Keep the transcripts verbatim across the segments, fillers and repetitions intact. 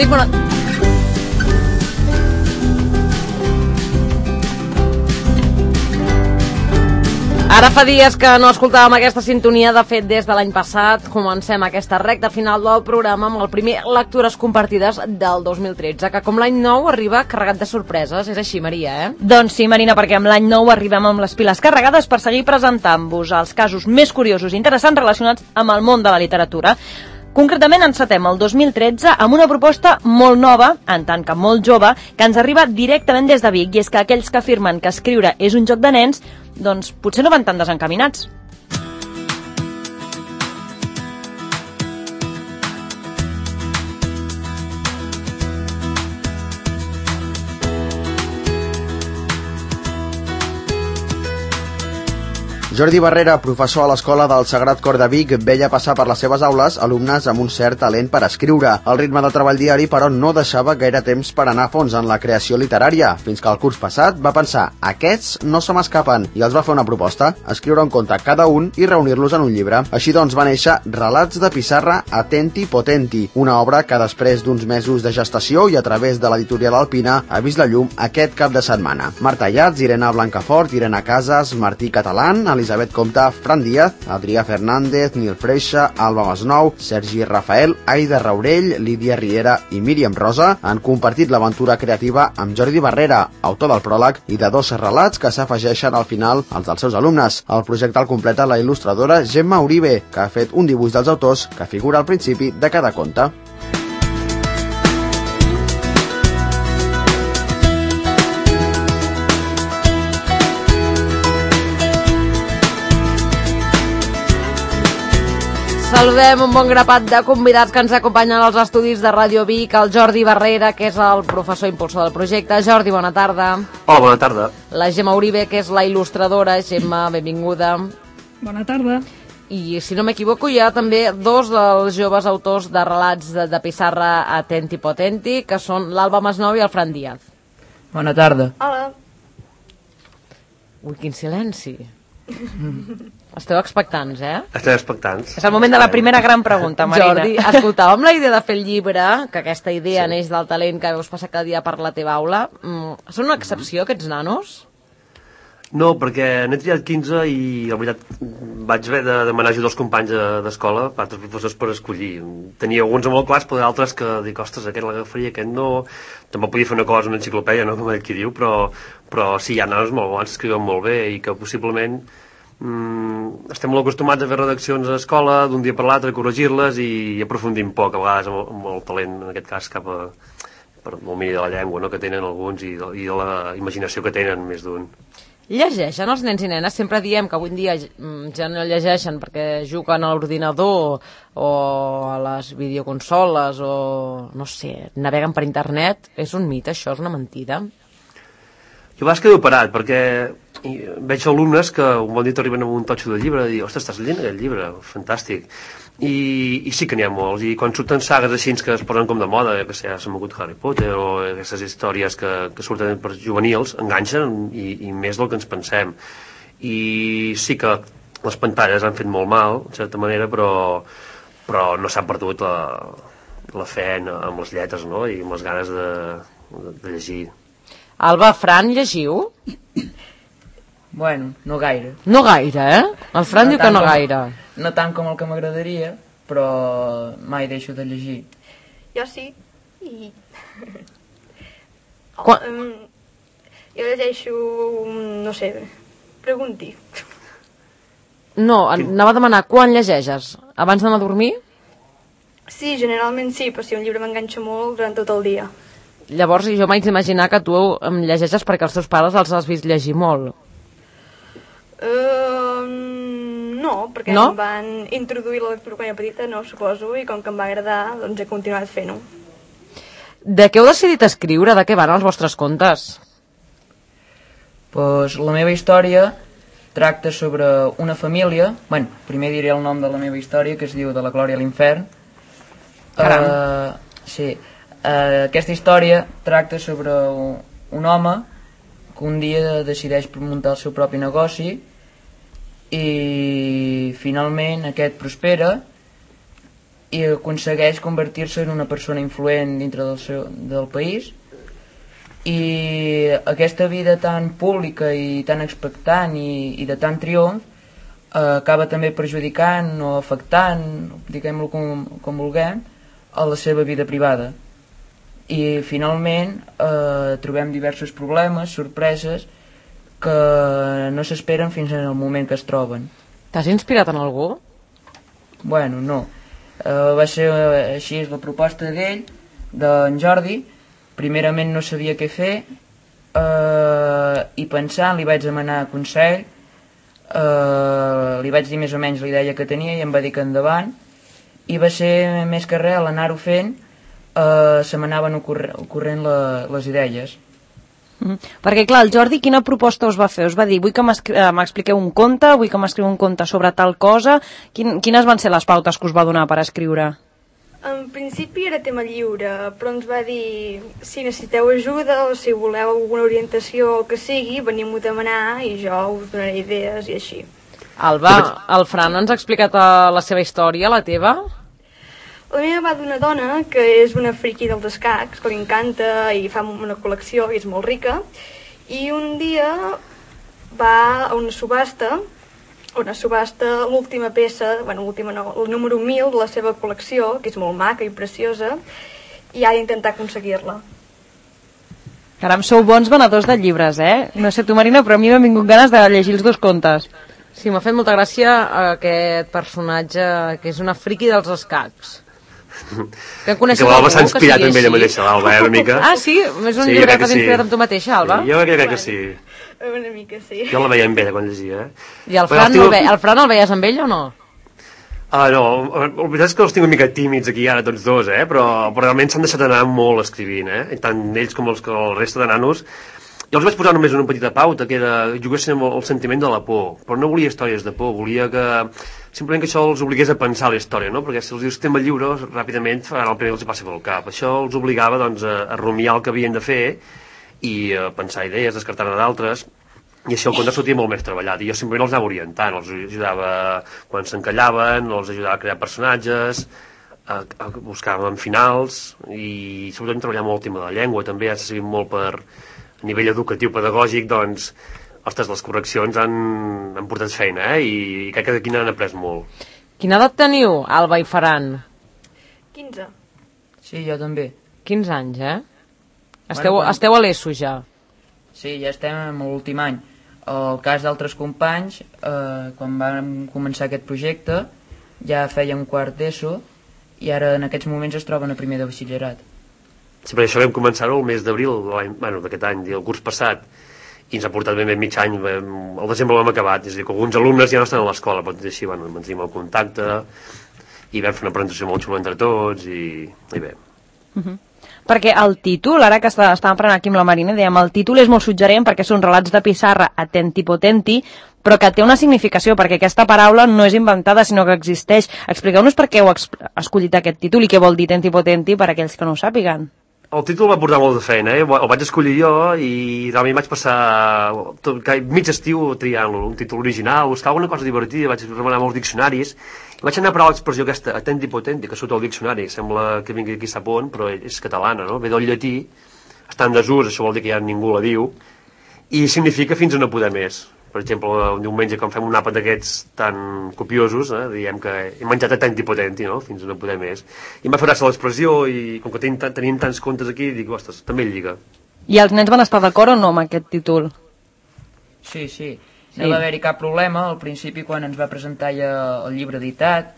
Dic bona... Ara fa dies que no escoltàvem aquesta sintonia, de fet des de l'any passat comencem aquesta recta final del programa amb el primer Lectures Compartides del dos mil tretze, que com l'any nou arriba carregat de sorpreses, és així, Maria, eh? Doncs sí, Marina, perquè amb l'any nou arribem amb les piles carregades per seguir presentant-vos els casos més curiosos i interessants relacionats amb el món de la literatura. Concretament encetem el dos mil tretze amb una proposta molt nova, en tant que molt jove, que ens arriba directament des de Vic, i és que aquells que afirmen que escriure és un joc de nens, doncs potser no van tan desencaminats. Jordi Barrera, professor a l'Escola del Sagrat Cor de Vic, veia passar per les seves aules alumnes amb un cert talent per escriure. El ritme del treball diari, però, no deixava gaire temps per anar a fons en la creació literària, fins que el curs passat va pensar aquests no se m'escapen, i els va fer una proposta, escriure un conte cada un i reunir-los en un llibre. Així doncs va néixer Relats de pissarra Atenti Potenti, una obra que després d'uns mesos de gestació i a través de l'editorial Alpina ha vist la llum aquest cap de setmana. Marta Yats, Irene Blancafort, Irene Casas, Martí Catalán, Elisabet Comte, Fran Díaz, Adrià Fernández, Nil Freixa, Alba Masnou, Sergi Rafael, Aida Raurell, Lídia Riera i Míriam Rosa han compartit l'aventura creativa amb Jordi Barrera, autor del pròleg i de dos relats que s'afegeixen al final als dels seus alumnes. El projecte el completa la il·lustradora Gemma Uribe, que ha fet un dibuix dels autors que figura al principi de cada conte. Saludem un bon grapat de convidats que ens acompanyen als estudis de Ràdio Vic, el Jordi Barrera, que és el professor impulsor del projecte. Jordi, bona tarda. Hola, bona tarda. La Gemma Uribe, que és la il·lustradora. Gemma, benvinguda. Bona tarda. I, si no m'equivoco, hi ha també dos dels joves autors de relats de, de pissarra Atenti Potenti, que són l'Alba Masnou i el Fran Díaz. Bona tarda. Hola. Ui, quin silenci. Esteu expectants, eh? Estem expectants. És el moment de la primera gran pregunta, Marina. Jordi, escoltàvem la idea de fer el llibre, que aquesta idea sí. neix del talent que veus passar cada dia per la teva aula. Mm, són una excepció, aquests nanos? No, perquè n'he triat quinze i, la veritat, vaig haver de demanar ajuda als companys d'escola, altres professors, per escollir. Tenia alguns molt clars, però d'altres que dic, ostres, aquest l'agafaria, aquest no... També podia fer una cosa, una enciclopèdia, no com qui diu, però, però sí, hi ha nanos molt bons, escriuen molt bé i que possiblement... Mm, estem molt acostumats a fer redaccions a l'escola d'un dia per l'altre, corregir-les i aprofundim poc, a vegades amb, amb el talent, en aquest cas, cap a per el domini de la llengua, no?, que tenen alguns i de, i de la imaginació que tenen més d'un. Llegeixen els nens i nenes? Sempre diem que avui en dia ja no llegeixen perquè juguen a l'ordinador o a les videoconsoles o, no sé, naveguen per internet. És un mite, això? És una mentida? Jo a vegades quedo parat, perquè veig alumnes que un bon dia t'arriben amb un totxo de llibre i dius, ostres, estàs llegint aquest llibre, fantàstic. I, i sí que n'hi ha molts, i quan surten sagues així que es posen com de moda, que sé, s'ha mogut Harry Potter o aquestes històries que, que surten per juvenils, enganxen i, i més del que ens pensem. I sí que les pantalles han fet molt mal, en certa manera, però, però no s'ha perdut la, la fe en, amb les lletres, no?, i amb les ganes de, de, de llegir. Alba, Fran, llegiu? Bueno, no gaire. No gaire, eh? El Fran no diu que no com, gaire. No tant com el que m'agradaria, però mai deixo de llegir. Jo sí, i... Quan... Um, jo llegeixo, no sé, pregunti. No, anava a demanar, quan llegeixes? Abans d'anar a dormir? Sí, generalment sí, però si un llibre m'enganxa molt durant tot el dia. Llavors, jo m'haig d'imaginar que tu em llegeixes perquè els teus pares els has vist llegir molt. Uh, no, perquè no? em van introduir la lectura quan era petita, no, suposo, i com que em va agradar, doncs he continuat fent-ho. De què heu decidit escriure? De què van els vostres contes? Pues la meva història tracta sobre una família. Bueno, primer diré el nom de la meva història, que es diu De la glòria a l'infern. Caram. Uh, sí. Uh, aquesta història tracta sobre un, un home que un dia decideix muntar el seu propi negoci i finalment aquest prospera i aconsegueix convertir-se en una persona influent dintre del, seu, del país, i aquesta vida tan pública i tan expectant i, i de tant triomf eh, acaba també perjudicant o afectant, diguem-lo com, com vulguem, a la seva vida privada. I finalment eh, trobem diversos problemes, sorpreses, que no s'esperen fins en el moment que es troben. T'has inspirat en algú? Bueno, no. Uh, va ser uh, així és la proposta d'ell, d'en Jordi. Primerament no sabia què fer, uh, i pensant li vaig demanar consell, uh, li vaig dir més o menys la idea que tenia i em va dir que endavant, i va ser més que res l'anar-ho fent, uh, se m'anaven ocorre, ocorrent la, les idees. Mm. Perquè clar, el Jordi quina proposta us va fer? Us va dir, vull que m'expliqueu un conte, vull que m'escriu un conte sobre tal cosa. Quin, quines van ser les pautes que us va donar per escriure? En principi era tema lliure, però ens va dir si necessiteu ajuda o si voleu alguna orientació o que sigui, veniu-m'ho a demanar i jo us donaré idees i així. Alba, el Fran ens ha explicat la seva història, la teva? La meva va d'una dona que és una friqui dels escacs, que li encanta i fa una col·lecció i és molt rica, i un dia va a una subhasta, una subhasta l'última peça, bueno, l'última no, el número mil de la seva col·lecció, que és molt maca i preciosa, i ha d'intentar aconseguir-la. Caram, sou bons venedors de llibres, eh? No sé tu, Marina, però a mi m'han vingut ganes de llegir els dos contes. Sí, m'ha fet molta gràcia aquest personatge que és una friqui dels escacs. Que coneixes l'Alba s'ha algú que inspirat sigui amb ella així? mateixa, l'Alba, eh, una mica. Ah, sí? És un Sí, llibre crec que t'has que sí. inspirat amb tu mateixa, Alba? Sí, jo crec que sí. Una mica, sí. Jo la veia amb ella quan llegia, eh? I el Però Fran, el no tio- el, ve... el Fran el veies amb ell o no? Ah, no, la veritat és que els tinc una mica tímids aquí ara tots dos, eh? Però, però realment s'han deixat anar molt escrivint, eh? I tant ells com els, que el resta de nanos. Jo els vaig posar només una petita pauta, que era juguessin amb el sentiment de la por, però no volia històries de por, volia que simplement que això els obligués a pensar la història, no? Perquè si els dius tema lliure, ràpidament faran el primer que els passa pel cap. Això els obligava, doncs, a, a rumiar el que havien de fer i a pensar idees, descartar-ne d'altres, i així el conte sortia molt més treballat, i jo simplement els anava orientant, els ajudava quan s'encallaven, els ajudava a crear personatges, a, a buscar finals, i sobretot treballar molt el tema de la llengua, també ha servit molt per a nivell educatiu, pedagògic, doncs, ostres, les correccions han, han portat feina, eh? I, i crec que d'aquí n'han après molt. Quina edat teniu, Alba i Ferran? quinze. Sí, jo també. quinze anys, eh? Esteu, Bueno, esteu a l'ESO ja. Sí, ja estem en l'últim any. El cas d'altres companys, eh, quan vam començar aquest projecte, ja feien quart d'ESO i ara en aquests moments es troben a primer de batxillerat. Sí, perquè això vam començar-ho el mes d'abril de l'any- bueno, d'aquest any, el curs passat, i ens ha portat ben bé mig any, vam, el desembre l'hem acabat, és a dir, que alguns alumnes ja no estan a l'escola, però tot i així, bueno, mantenim el contacte, i vam fer una presentació molt xula entre tots, i, i bé. Uh-huh. Perquè el títol, ara que està, estàvem parlant aquí amb la Marina, dèiem, el títol és molt suggerent perquè són relats de pissarra atenti potenti, però que té una significació, perquè aquesta paraula no és inventada, sinó que existeix. Expliqueu-nos per què heu escollit aquest títol i què vol dir tenti potenti per a aquells que no ho sàpiguen. El títol va portar molt de feina, eh? El vaig escollir jo i realment vaig passar tot, mig estiu triant-lo, un títol original, buscar alguna cosa divertida, vaig remenar molts diccionaris, i vaig anar a parar l'expressió aquesta, atenti potenti, que surt al diccionari, sembla que vingui aquí sap on, però és catalana, no? Ve del llatí, està en desús, això vol dir que ja ningú la diu, i significa fins a no poder més. Per exemple, un diumenge, quan fem un àpat d'aquests tan copiosos, eh, diem que he menjat atenti potenti, no? Fins a no poder més. I em va fer gràcia l'expressió, i com que tenim, tenim tants contes aquí, dic, ostres, també el lliga. I els nens van estar d'acord o no amb aquest títol? Sí, sí. Sí. No va haver-hi cap problema al principi quan ens va presentar ja el llibre editat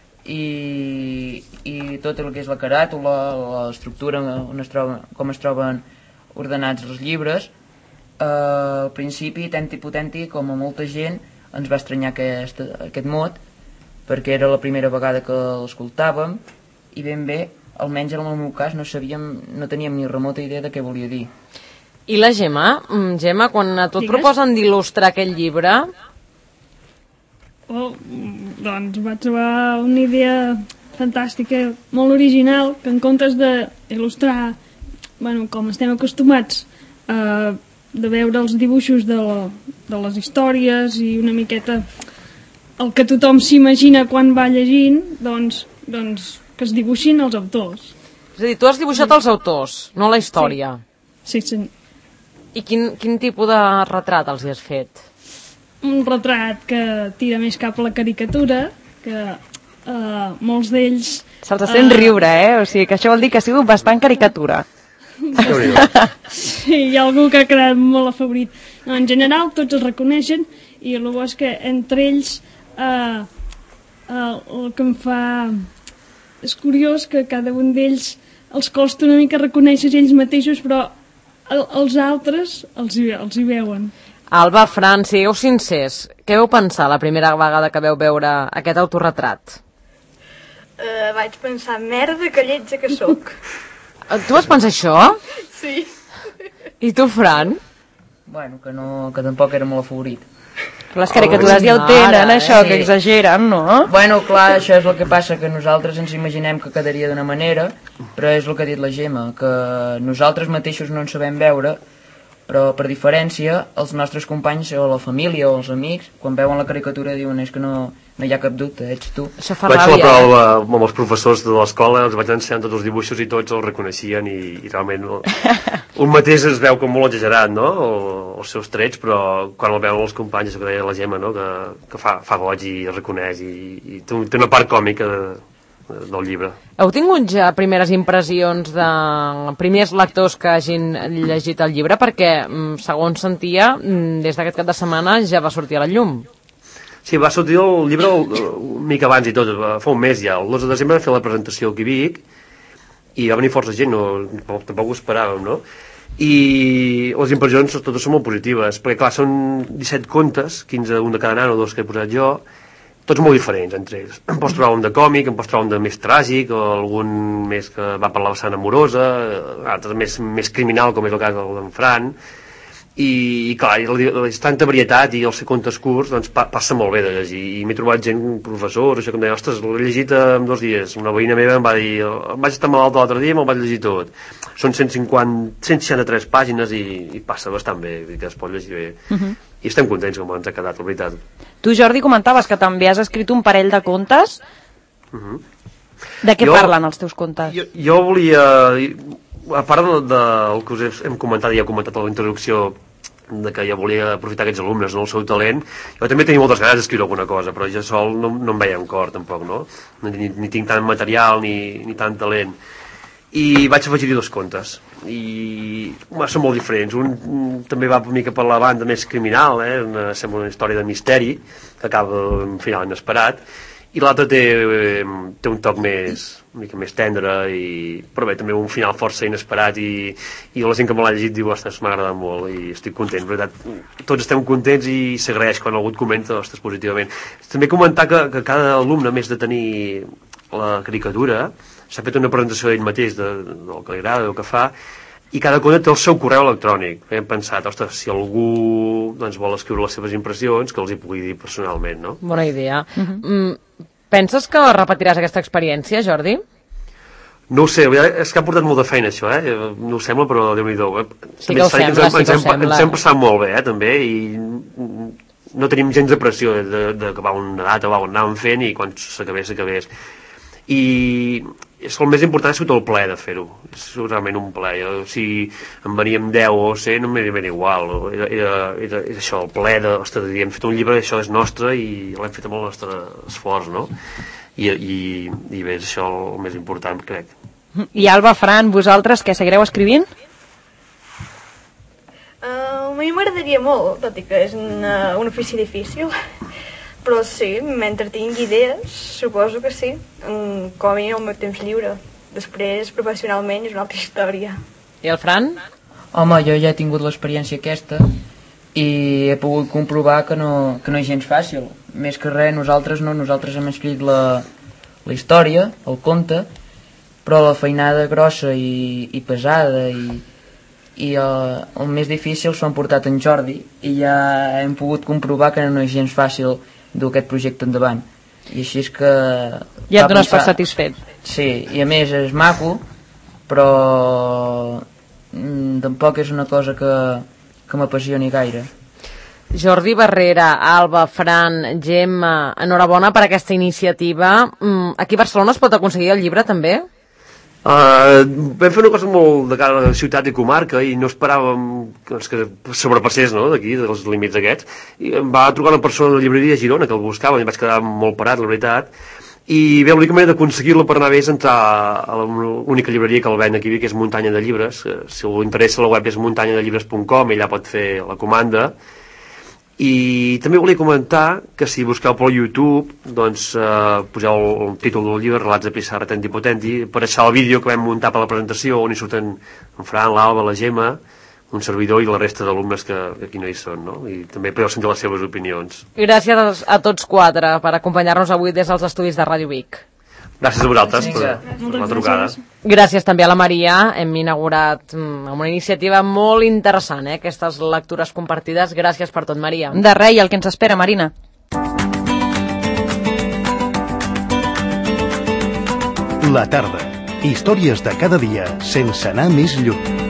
i, i tot el que és la caràtula, l'estructura on es troba, com es troben ordenats els llibres. Uh, al principi, tenti potenti, com a molta gent, ens va estranyar aquest, aquest mot, perquè era la primera vegada que l'escoltàvem i ben bé, almenys en el meu cas, no sabíem, no teníem ni remota idea de què volia dir. I la Gemma? Mm, Gemma, quan a tu et Digues. proposen d'il·lustrar aquest llibre, Oh, doncs vaig trobar una idea fantàstica, molt original, que en comptes d'il·lustrar, bueno, com estem acostumats eh, de veure els dibuixos de, la, de les històries i una miqueta el que tothom s'imagina quan va llegint, doncs, doncs que es dibuixin els autors. És a dir, tu has dibuixat els autors, no la història. Sí, sí. I quin, quin tipus de retrat els hi has fet? Un retrat que tira més cap a la caricatura, que uh, molts d'ells... Se'ls sent uh, riure, eh? O sigui, que això vol dir que ha sigut bastant caricatura. Sí, hi ha algú que ha quedat molt afavorit. No, en general, tots els reconeixen, i el bo és que entre ells uh, uh, el que em fa... És curiós que cada un d'ells els costa una mica reconèixer ells mateixos, però el, els altres els hi, els hi veuen. Alba, Fran, sigueu sincers. Què vau pensar la primera vegada que veu veure aquest autorretrat? Uh, vaig pensar, merda, que lletja que sóc. Tu vas pensar això? Sí. I tu, Fran? Bueno, que, no, que tampoc era molt afavorit. Les caricatures ja ho tenen, això, que exageren, no? Bueno, clar, això és el que passa, que nosaltres ens imaginem que quedaria d'una manera, però és el que ha dit la Gemma, que nosaltres mateixos no en sabem veure, però per diferència, els nostres companys o la família o els amics, quan veuen la caricatura diuen és que no, no hi ha cap dubte, ets tu. Això fa vaig ràbia. fer la prova amb els professors de l'escola, els vaig ensenyar tots els dibuixos i tots els reconeixien i, i realment no, un mateix es veu com molt exagerat, no? O, els seus trets, però quan el veuen els companys, això que deia la Gemma, no? que, que fa, fa goig i el reconeix i, i té, té una part còmica de, de, del llibre. Heu tingut ja primeres impressions de primers lectors que hagin llegit el llibre? Perquè, segons sentia, des d'aquest cap de setmana ja va sortir a la llum. Sí, va sortir el llibre una mica abans i tot, fa un mes ja. El dos de desembre vam fer la presentació aquí a Vic i va venir força gent, no, tampoc ho esperàvem, no? I les impressions totes són molt positives, perquè clar, són disset contes, quinze, un de cada nano, dos que he posat jo, tots molt diferents entre ells. Em pots trobar un de còmic, em pots trobar un de més tràgic, o algun més que va per la vessant amorosa, altres més, més criminal, com és el cas d'en Fran, i, i clar, és tanta varietat i els contes curts doncs, pa, passa molt bé de llegir, i m'he trobat gent, professors, això que em deia, ostres, l'he llegit en dos dies, una veïna meva em va dir, em vaig estar malalt l'altre dia i me'l vaig llegir tot. Són cent cinquanta, cent seixanta-tres pàgines i, i passa bastant bé, que es pot llegir bé. Uh -huh. I estem contents com ens ha quedat, la veritat. Tu, Jordi, comentaves que també has escrit un parell de contes. Uh -huh. De què jo, parlen els teus contes? Jo, jo volia, a part del de, que us hem comentat, ja he comentat a la introducció, de que ja volia aprofitar aquests alumnes, no, el seu talent, jo també tenia moltes ganes d'escriure alguna cosa, però jo sol no, no em veia en cor tampoc, no? Ni, ni tinc tant material ni, ni tant talent. I vaig afegir-hi dos contes i home, són molt diferents. Un també va una mica per la banda més criminal, eh? una, sembla una història de misteri que acaba en final inesperat, i l'altre té, eh, té un toc més una mica més tendre, i, però bé, també un final força inesperat, i, i la gent que me l'ha llegit diu, ostres, m'ha agradat molt i estic content, veritat, tots estem contents i s'agraeix quan algú et comenta, ostres, positivament. També comentar que, que cada alumne, a més de tenir la caricatura, s'ha fet una presentació d'ell mateix de, del que li agrada, del que fa, i cada conte té el seu correu electrònic. Hem pensat, ostres, si algú doncs, vol escriure les seves impressions, que els hi pugui dir personalment, no? Bona idea. Uh-huh. Mm, penses que repetiràs aquesta experiència, Jordi? No ho sé, és que ha portat molta feina això, eh? No ho sembla, però Déu-n'hi-do. Sí que ho sembla, sí que ho sembla. Ens hem passat molt bé, eh, també, i no tenim gens de pressió de, de, de que va una data, va, on anàvem fent, i quan s'acabés, s'acabés. I és el més important és el plaer de fer-ho, és realment un plaer. O sigui, en veníem deu o cent, no m'he ben igual, era, era, era, era això, el plaer de, ostres, de dir, hem fet un llibre, això és nostre i l'hem fet amb el nostre esforç, no? I, i, i bé, és això el més important, crec. I Alba, Fran, vosaltres què seguireu escrivint? Uh, a mi m'agradaria molt, tot i que és una, un ofici difícil, però sí, mentre tingui idees, suposo que sí, com a mi el meu temps lliure. Després, professionalment, és una altra història. I el Fran? Home, jo ja he tingut l'experiència aquesta i he pogut comprovar que no, que no és gens fàcil. Més que res, nosaltres no, nosaltres hem escrit la, la història, el conte, però la feinada grossa i, i pesada i, i el, el més difícil s'ho han portat en Jordi i ja hem pogut comprovar que no és gens fàcil dur aquest projecte endavant, i així és que ja et dones per satisfet. Sí, i a més és maco, però mm, tampoc és una cosa que, que m'apassioni gaire. Jordi Barrera, Alba, Fran, Gemma, enhorabona per aquesta iniciativa. Aquí a Barcelona es pot aconseguir el llibre també? Uh, vam fer una cosa molt de cara a la ciutat i comarca i no esperàvem doncs, que sobrepassés, no?, d'aquí, dels límits aquests. I em va trucar una persona de la llibreria a Girona que el buscava i em vaig quedar molt parat, la veritat. I bé, l'única manera d'aconseguir-lo per anar bé és entrar a l'única llibreria que el ven aquí, que és Muntanya de Llibres. Si algú interessa, la web és muntanya de llibres punt com i allà pot fer la comanda. I també volia comentar que si busqueu pel YouTube, doncs eh, poseu el títol del llibre, Relats de Pissarra Tenti Potenti, apareixerà el vídeo que vam muntar per la presentació on hi surten en Fran, l'Alba, la Gemma, un servidor i la resta d'alumnes que, que aquí no hi són, no? I també podeu sentir les seves opinions. Gràcies a tots quatre per acompanyar-nos avui des dels estudis de Ràdio Vic. Gràcies a vosaltres per, per la trucada. Gràcies també a la Maria. Hem inaugurat amb una iniciativa molt interessant, eh? Aquestes lectures compartides. Gràcies per tot, Maria. De res, i el que ens espera, Marina. La tarda. Històries de cada dia sense anar més lluny.